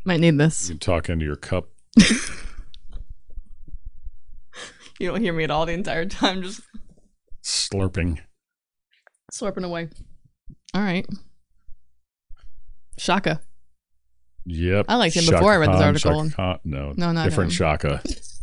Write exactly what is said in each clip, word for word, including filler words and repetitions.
Might need this. You can talk into your cup. You don't hear me at all the entire time, just Slurping. slurping away. All right. Shaka. Yep. I liked him before I read this Khan, article. Shaka Khan. No, No, not different him. Shaka.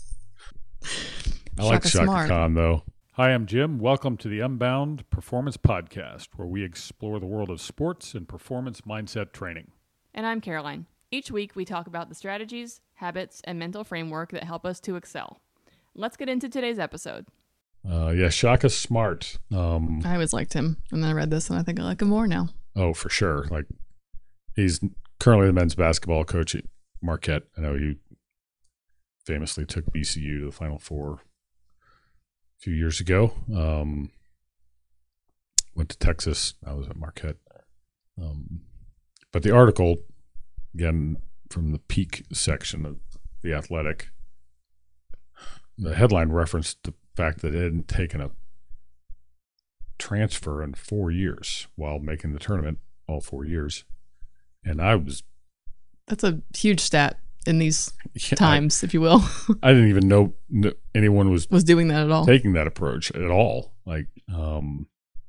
I like Shaka Shaka Smart. Khan, though. Hi, I'm Jim. Welcome to the Unbound Performance Podcast, where we explore the world of sports and performance mindset training. And I'm Caroline. Each week we talk about the strategies, habits, and mental framework that help us to excel. Let's get into today's episode. Uh, yeah, Shaka Smart. Um, I always liked him. And then I read this and I think I like him more now. oh, for sure. Like, he's currently the men's basketball coach at Marquette. I know he famously took B C U to the Final Four a few years ago. Um, went to Texas. I was at Marquette. Um, but the article, again, from the Peak section of The Athletic, the headline referenced the fact that it hadn't taken a transfer in four years while making the tournament all four years. And I was... That's a huge stat in these yeah, times, if you will. I, I didn't even know n- anyone was Was doing that at all. taking that approach at all. Like, um,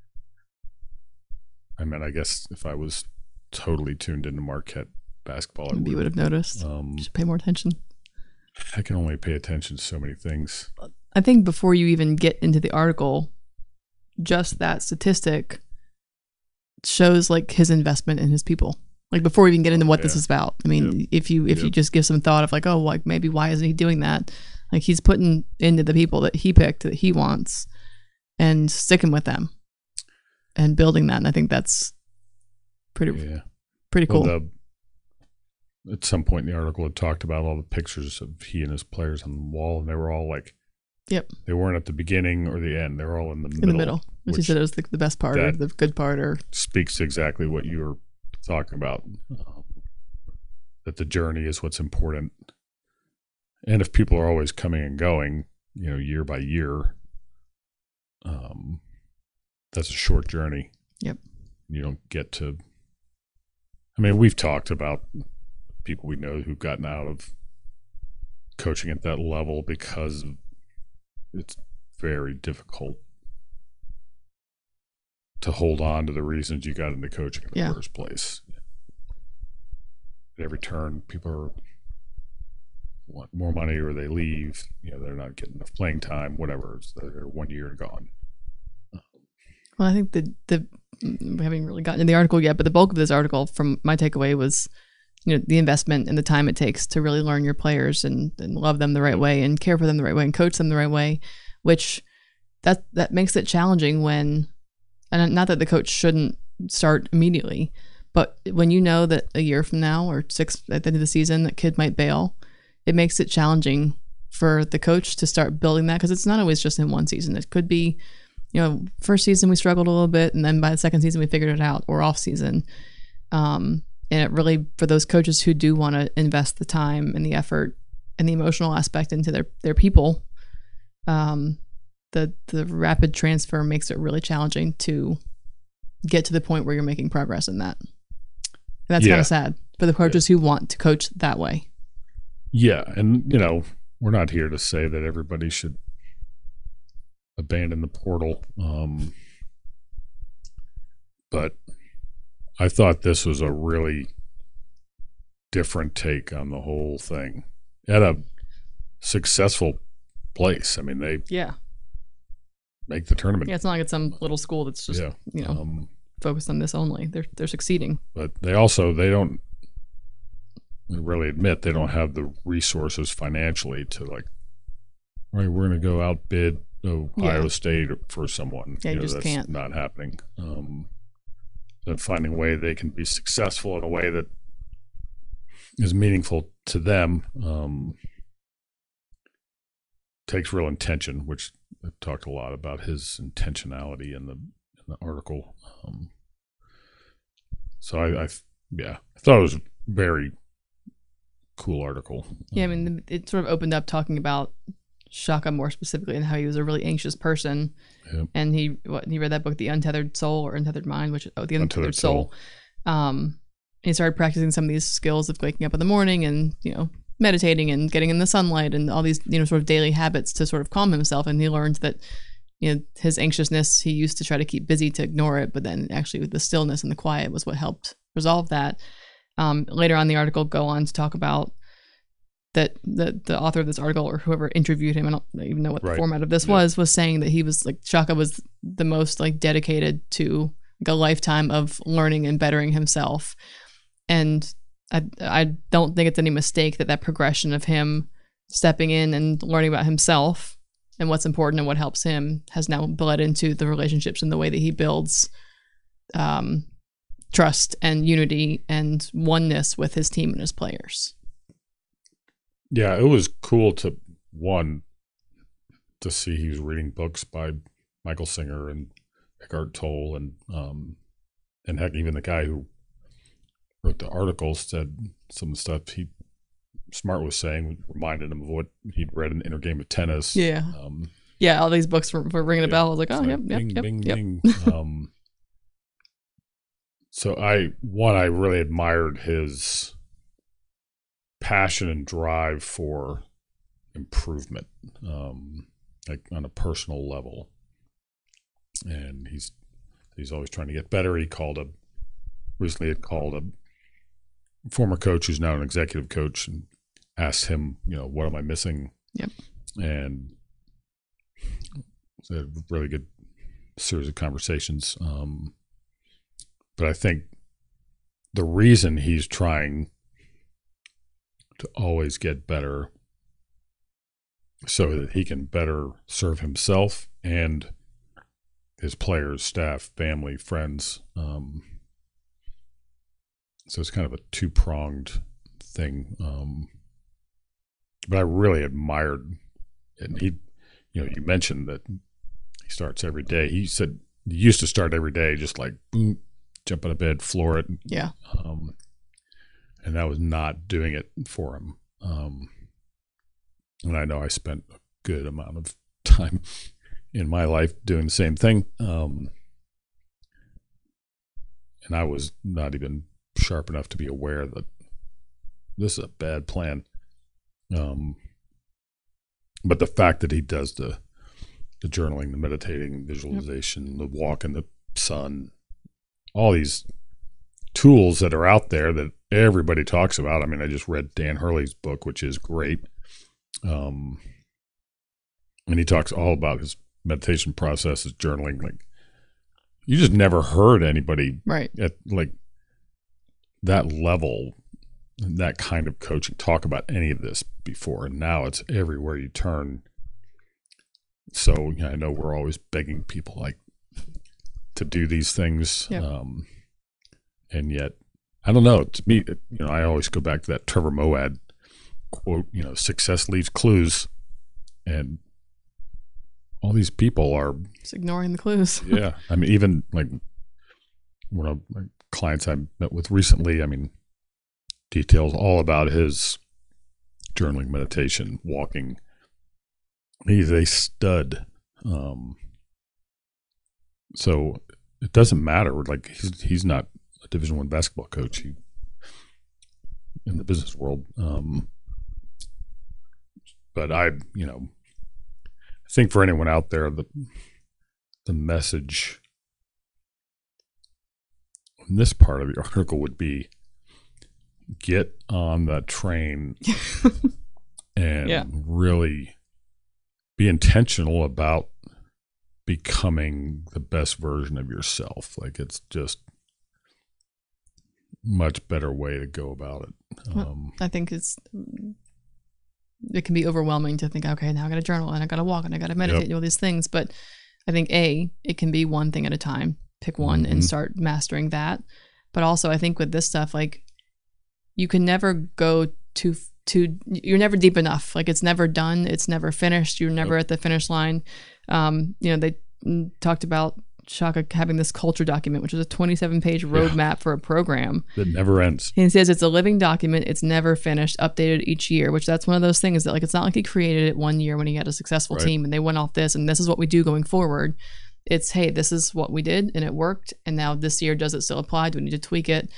I mean, I guess if I was totally tuned into Marquette basketball, I Maybe you would have noticed. Um, Should pay more attention. I can only pay attention to so many things. I think before you even get into the article, just that statistic shows like his investment in his people. Like before we even get into what yeah. this is about. I mean, Yep. if you if you Yep. just give some thought of like, oh, like maybe why isn't he doing that? Like he's putting into the people that he picked, that he wants, and sticking with them and building that. And I think that's pretty Yeah. pretty cool. Well, the, at some point in the article, it talked about all the pictures of he and his players on the wall, and they were all like, Yep. they weren't at the beginning or the end. They were all in the in middle. the middle, which, he which said was the, the best part or that- the good part or speaks to exactly what you were talking about. Um, that the journey is what's important. And if people are always coming and going, you know, year by year, um, that's a short journey. Yep. You don't get to, I mean, we've talked about people we know who've gotten out of coaching at that level because it's very difficult to hold on to the reasons you got into coaching in the Yeah. first place. At every turn, people are want more money or they leave. You know, they're not getting enough playing time, whatever. It's, they're one year and gone. Well, I think the the we haven't really gotten to the article yet, but the bulk of this article, from my takeaway, was you know the investment and the time it takes to really learn your players and, and love them the right way and care for them the right way and coach them the right way, which that that makes it challenging when, and not that the coach shouldn't start immediately, but when you know that a year from now or six at the end of the season that kid might bail, it makes it challenging for the coach to start building that because it's not always just in one season. It could be, you know, first season we struggled a little bit, and then by the second season we figured it out, or off season. Um, and it really, for those coaches who do want to invest the time and the effort and the emotional aspect into their their people, um, the the rapid transfer makes it really challenging to get to the point where you're making progress in that. And that's Yeah. kind of sad for the coaches who want to coach that way. Yeah. And, you know, we're not here to say that everybody should abandon the portal. Um, but I thought this was a really different take on the whole thing at a successful place. I mean, they Yeah. make the tournament. Yeah, it's not like it's some little school that's just, Yeah. you know, Um, focused on this only. They're they're succeeding. but they also, they don't really admit they don't have the resources financially to like, all right, we're going to go outbid Ohio Yeah. State for someone. Yeah, you know, just that's can't. not happening. Um, and finding a way they can be successful in a way that is meaningful to them um, takes real intention, which I talked a lot about his intentionality in the in the article. Um, so I, I, yeah, I thought it was a very cool article. Yeah, I mean, it sort of opened up talking about Shaka more specifically and how he was a really anxious person. Yep. And he what he read that book, The Untethered Soul or Untethered Mind, which oh, The Untethered, Untethered Soul. Soul. Um, he started practicing some of these skills of waking up in the morning and, you know, meditating and getting in the sunlight and all these, you know, sort of daily habits to sort of calm himself. And he learned that, you know, his anxiousness, he used to try to keep busy to ignore it, but then actually with the stillness and the quiet was what helped resolve that. Um, later on, the article go on to talk about that the the author of this article, or whoever interviewed him, I don't even know what the Right. format of this Yeah. was, was saying that he was like, Shaka was the most like dedicated to like a lifetime of learning and bettering himself. And I, I don't think it's any mistake that that progression of him stepping in and learning about himself and what's important and what helps him has now bled into the relationships and the way that he builds um, trust and unity and oneness with his team and his players. Yeah, it was cool to, one, to see he was reading books by Michael Singer and Eckhart Tolle, and um, and heck, even the guy who wrote the article said some of the stuff he Smart was saying reminded him of what he'd read in Inner Game of Tennis. Yeah. Um, Yeah, all these books were, were ringing a yeah, bell. I was like, it's oh, yep, yep, bing, yep, bing, yep. bing. um, so I, one, I really admired his passion and drive for improvement, um, like on a personal level. And he's he's always trying to get better. He called a recently had called a former coach who's now an executive coach and asked him, you know, what am I missing? Yep. And it's a really good series of conversations. Um, but I think the reason he's trying to always get better so that he can better serve himself and his players, staff, family, friends. Um, so it's kind of a two-pronged thing. Um, but I really admired, and he, you know, you mentioned that he starts every day. He said he used to start every day, just like boom, jump out of bed, floor it. Yeah. Um, and that was not doing it for him. Um, and I know I spent a good amount of time in my life doing the same thing. Um, and I was not even sharp enough to be aware that this is a bad plan. Um, but the fact that he does the the journaling, the meditating, visualization, yep. the walk in the sun, all these tools that are out there that everybody talks about. I mean, I just read Dan Hurley's book, which is great. Um, and he talks all about his meditation process, his journaling. Like, you just never heard anybody right at like that level, that kind of coaching talk about any of this before. And now it's everywhere you turn. So you know, I know we're always begging people like to do these things. Yep. Um, and yet, I don't know, to me, you know, I always go back to that Trevor Moawad quote, you know, success leaves clues. And all these people are just ignoring the clues. yeah. I mean, even like one of my clients I met with recently, I mean, details all about his journaling, meditation, walking. He's a stud. Um, so it doesn't matter. Like he's, he's not a Division One basketball coach. He, in the business world. Um, but I, you know, I think for anyone out there, the the message in this part of the article would be get on the train and yeah. really be intentional about becoming the best version of yourself. Like it's just much better way to go about it. Um, well, I think it's it can be overwhelming to think, okay, now I got to journal and I got to walk and I got to meditate Yep. and all these things. But I think A, it can be one thing at a time. Pick one Mhm. and start mastering that. But also, I think with this stuff, like you can never go too too. You're never deep enough. Like it's never done. It's never finished. You're never Yep. at the finish line. Um, you know, they mm, talked about Shaka having this culture document, which is a twenty-seven page roadmap for a program. It never ends. He says it's a living document. It's never finished, updated each year, which that's one of those things that like, it's not like he created it one year when he had a successful Right. team and they went off this and this is what we do going forward. It's, hey, this is what we did and it worked. And now this year, does it still apply? Do we need to tweak it?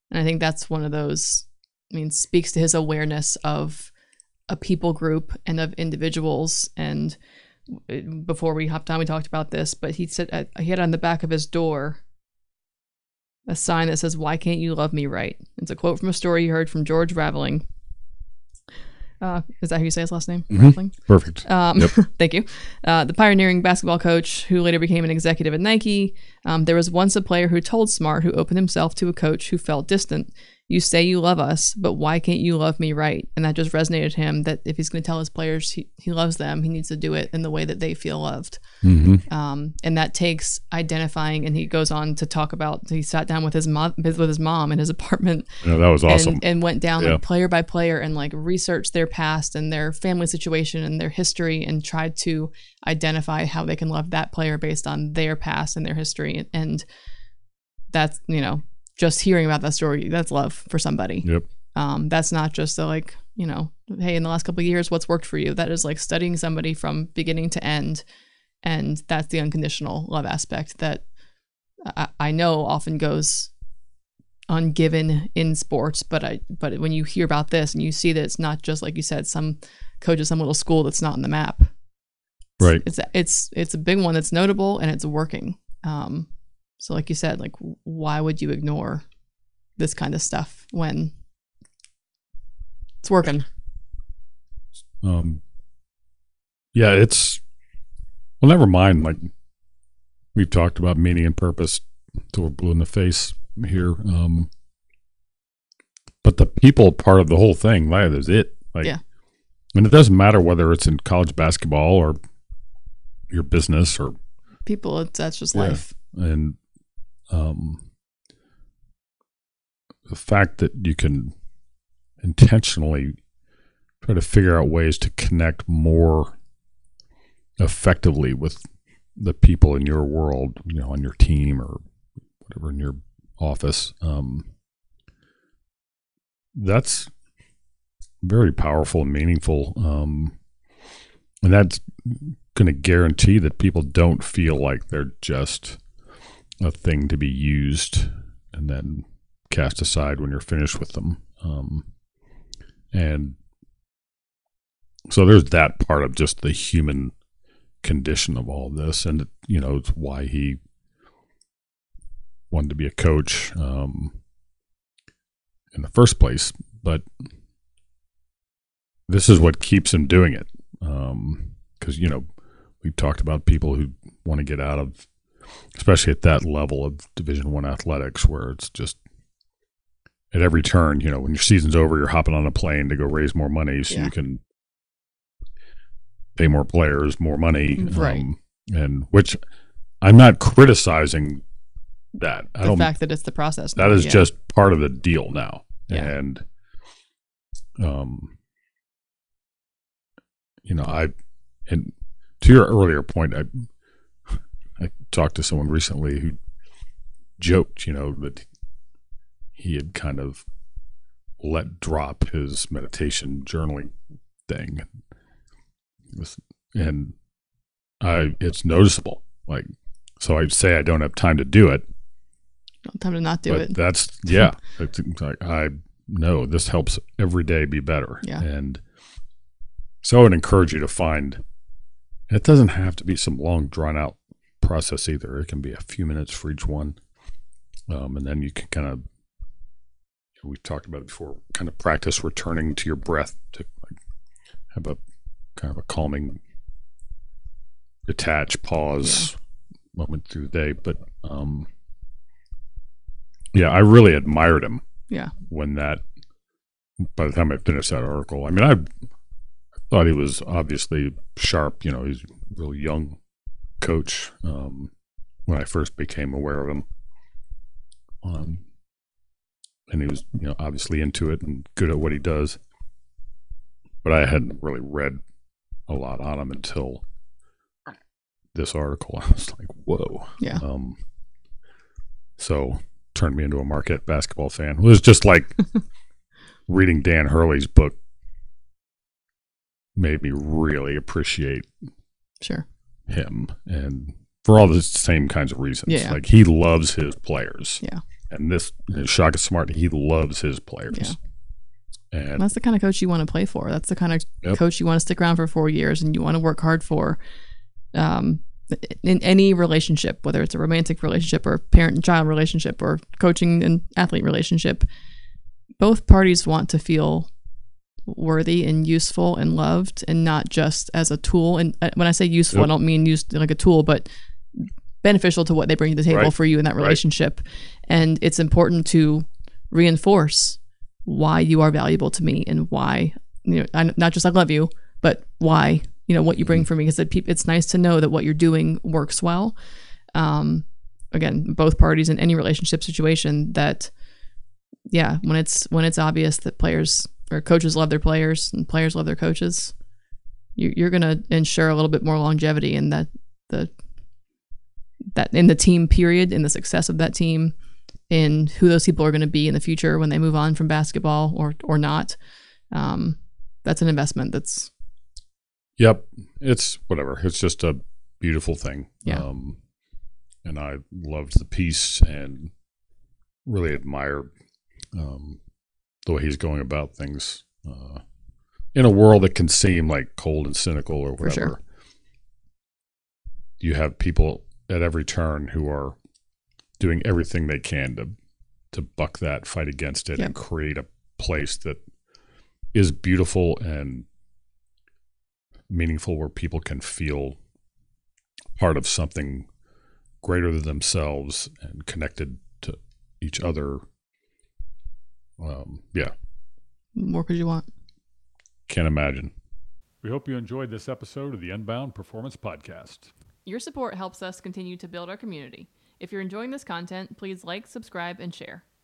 And I think that's one of those, I mean, speaks to his awareness of a people group and of individuals. And before we hopped on, we talked about this, but he said uh, he had on the back of his door a sign that says, "Why can't you love me right?" It's a quote from a story you heard from George Raveling. Uh, is that how you say his last name? Mm-hmm. Raveling? Perfect. Um, Yep. Thank you. Uh, the pioneering basketball coach who later became an executive at Nike. Um, there was once a player who told Smart, who opened himself to a coach who felt distant, "You say you love us, but why can't you love me right?" And that just resonated to him, that if he's going to tell his players he, he loves them, he needs to do it in the way that they feel loved. Mm-hmm. Um, and that takes identifying. And he goes on to talk about, he sat down with his mom, with his mom in his apartment. Yeah, that was awesome. And, and went down Yeah. like player by player and like researched their past and their family situation and their history and tried to identify how they can love that player based on their past and their history. And that's, you know, just hearing about that story, that's love for somebody. Yep. Um, that's not just a like, you know, hey, in the last couple of years, what's worked for you? That is like studying somebody from beginning to end. And that's the unconditional love aspect that I, I know often goes ungiven in sports. But I, but when you hear about this and you see that it's not just, like you said, some coach at some little school that's not on the map. Right. It's, it's, it's a big one that's notable and it's working. Um, so like you said, like, why would you ignore this kind of stuff when it's working? Um, yeah, it's, well, never mind. Like we've talked about meaning and purpose till we're blue in the face here. Um, but the people part of the whole thing, that is it. Like, Yeah. and it doesn't matter whether it's in college basketball or your business or People, it's, that's just Yeah. life. and um, the fact that you can intentionally try to figure out ways to connect more effectively with the people in your world, you know, on your team or whatever, in your office. Um, that's very powerful and meaningful. Um, and that's going to guarantee that people don't feel like they're just a thing to be used and then cast aside when you're finished with them. Um, and so there's that part of just the human condition of all this. And, you know, it's why he wanted to be a coach um, in the first place. But this is what keeps him doing it. Um, 'cause, you know, we've talked about people who want to get out of, especially at that level of Division One athletics, where it's just at every turn, you know, when your season's over, you're hopping on a plane to go raise more money so Yeah. you can pay more players, more money. Right. Um, and which I'm not criticizing that. I The don't, fact that it's the process. that now, is yeah. just part of the deal now. Yeah. And, um, you know, I, and to your earlier point, I, I talked to someone recently who joked, you know, that he had kind of let drop his meditation journaling thing. And I, it's noticeable. Like, so I'd say I don't have time to do it. Time to not do but it. That's, yeah. It's like, I know this helps every day be better. Yeah. And so I would encourage you to find, and it doesn't have to be some long drawn out process either. It can be a few minutes for each one. Um, and then you can kind of, you know, we've talked about it before, kind of practice returning to your breath to like have a kind of a calming, detach, pause yeah. moment through the day. But, um, yeah, I really admired him. Yeah. When that, by the time I finished that article, I mean, I thought he was obviously sharp. You know, he's a real young coach um, when I first became aware of him. Um, and he was, you know, obviously into it and good at what he does. But I hadn't really read a lot on him until this article. I was like, whoa. Yeah. Um, so turned me into a Marquette basketball fan. It was just like reading Dan Hurley's book made me really appreciate Sure. him, and for all the same kinds of reasons. Yeah. Like he loves his players. Yeah. And this Shaka Smart, he loves his players. Yeah. And that's the kind of coach you want to play for. That's the kind of Yep. coach you want to stick around for four years and you want to work hard for. Um, in any relationship, whether it's a romantic relationship or parent and child relationship or coaching and athlete relationship, both parties want to feel worthy and useful and loved, and not just as a tool. And when I say useful, Yep. I don't mean used like a tool, but beneficial to what they bring to the table Right. for you in that relationship. Right. And it's important to reinforce why you are valuable to me and why, you know, I, not just I love you, but why, you know, what you bring for me. Because it's nice to know that what you're doing works well. Um, again, both parties in any relationship situation, that, yeah, when it's when it's obvious that players or coaches love their players and players love their coaches, you, you're going to ensure a little bit more longevity in that the that in the team period, in the success of that team, in who those people are going to be in the future when they move on from basketball or or not. Um, that's an investment. That's Yep. It's whatever. It's just a beautiful thing. Yeah. Um, and I loved the piece and really admire um, the way he's going about things uh, in a world that can seem like cold and cynical or whatever. For sure. You have people at every turn who are doing everything they can to to buck that, fight against it, Yep. and create a place that is beautiful and meaningful, where people can feel part of something greater than themselves and connected to each other. Um, yeah, what more could you want? can't imagine. We hope you enjoyed this episode of the Unbound Performance Podcast. Your support helps us continue to build our community. If you're enjoying this content, please like, subscribe, and share.